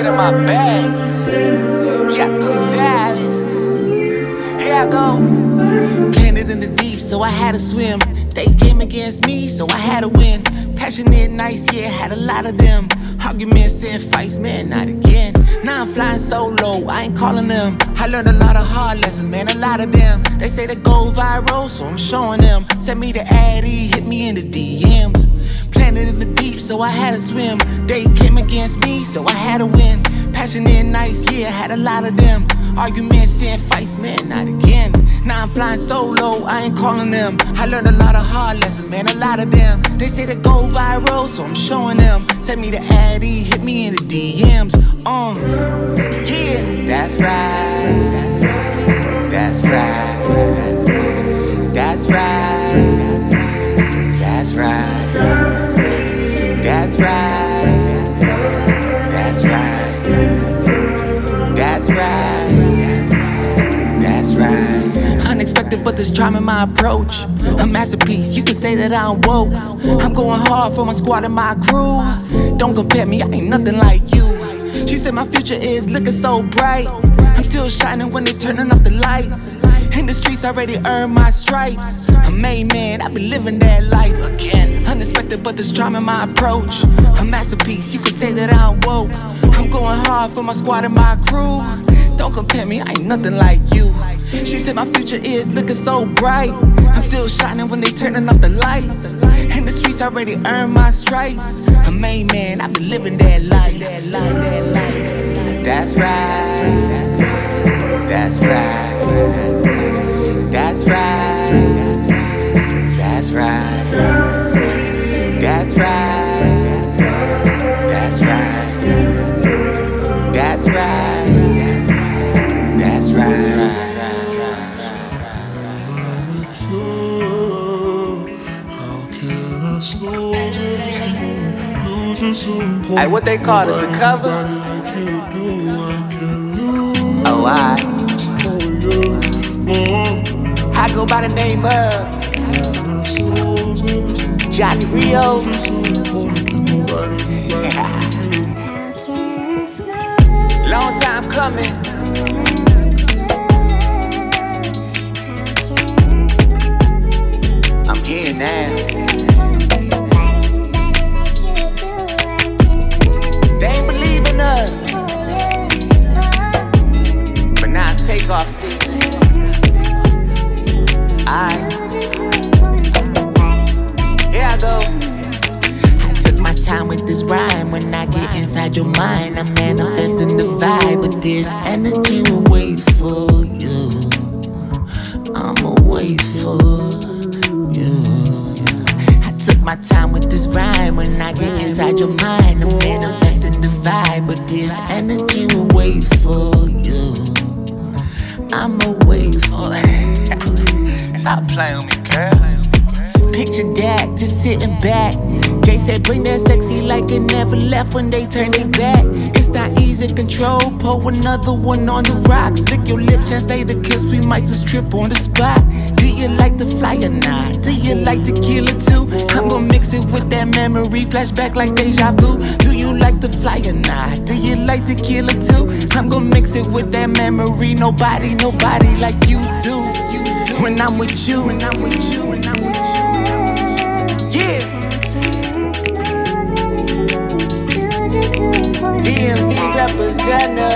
get in my bag. Yeah, too savage. Here I go. Planted in the deep, so I had to swim. They came against me, so I had to win. Passionate nights, yeah, had a lot of them. Arguments and fights, man, not again. Now I'm flying solo, I ain't calling them. I learned a lot of hard lessons, man, a lot of them. They say they go viral, so I'm showing them. Send me the Addy, hit me in the DMs. Planted in the deep, so I had to swim. They came against me, so I had to win. Passionate nights, yeah, had a lot of them. Arguments and fights, man, not again. Now I'm flying solo, I ain't calling them. I learned a lot of hard lessons, man, a lot of them. They say they go viral, so I'm showing them. Send me the Addy, hit me in the DMs. Yeah, that's right. That's right. That's right. That's right. That's right. That's right. That's right. That's right. Unexpected, but there's charm in my approach. A masterpiece, you can say that I'm woke. I'm going hard for my squad and my crew. Don't compare me, I ain't nothing like you. She said my future is looking so bright. I'm still shining when they turning off the lights. In the streets, I already earned my stripes. A made man, I been living that life again. Unexpected, but there's charm in my approach. A masterpiece, you can say that I'm woke. I'm going hard for my squad and my crew. Don't compare me, I ain't nothing like you. She said my future is looking so bright. I'm still shining when they turning off the lights. In the streets, I already earned my stripes. A made man, I been living that life. That's right. That's right. That's right. That's right. That's right. That's right. That's right. That's right. Hey, what they call this, a cover? Oh, I go by the name of Johnny Rio. Long time coming. I'm here now. They ain't believe in us, but now it's takeoff season. Here I go. I took my time with this rhyme. When I get inside your mind, I'm manifesting the vibe. But this energy will wait for you. I'ma wait for you. I took my time with this rhyme. When I get inside your mind, I'm manifesting the vibe. But this energy will wait for you. I'ma wait for it. Stop playing with me, girl. Picture that, just sitting back. Jay said, bring that sexy like it never left when they turn it back. It's not easy to control, pour another one on the rocks. Lick your lips and stay the kiss, we might just trip on the spot. Do you like to fly or not? Do you like tequila too? I'm gonna mix it with that memory, flashback like deja vu. Do you like to fly or not? Do you like tequila too? I'm gonna mix it with that memory, nobody like you do. When I'm with you, when I'm with you, when I'm with you. Yeah. DMV representative.